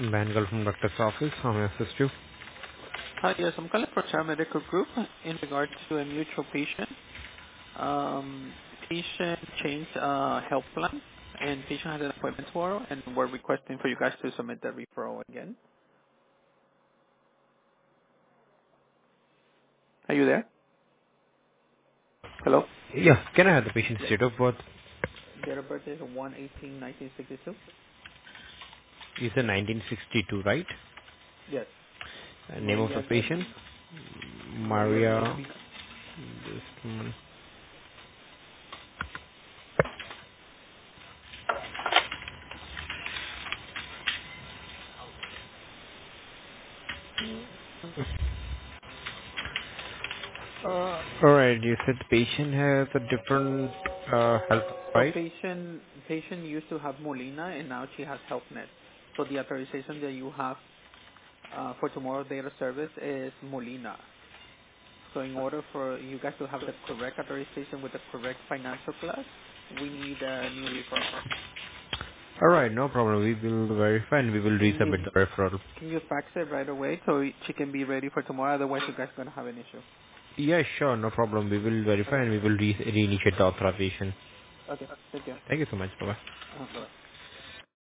Bangal from doctor's office. How may I assist you? Hi, yes, I'm calling for Char Medical Group in regard to a mutual patient. Patient changed health plan, and patient has an appointment tomorrow, and we're requesting for you guys to submit that referral again. Are you there? Hello? Yeah, can I have the patient's Yes. date of birth? Date of birth is 1/18/1962. It's a 1962, right? Yes. Name of the Maria patient? Maria Maria. Gaby. Just a moment. Alright, you said the patient has a different health, So right? patient used to have Molina, and now she has HealthNet. So the authorization that you have for tomorrow data service is Molina. So in order for you guys to have the correct authorization with the correct financial class, we need a new referral. Alright, no problem. We will verify and we will Can you resubmit the referral. can you fax it right away so she can be ready for tomorrow? Otherwise, you guys are gonna have an issue. Yeah, sure, no problem. We will verify Okay. and we will reinitiate the authorization. Okay. Thank you. Thank you so much. Bye-bye. Bye.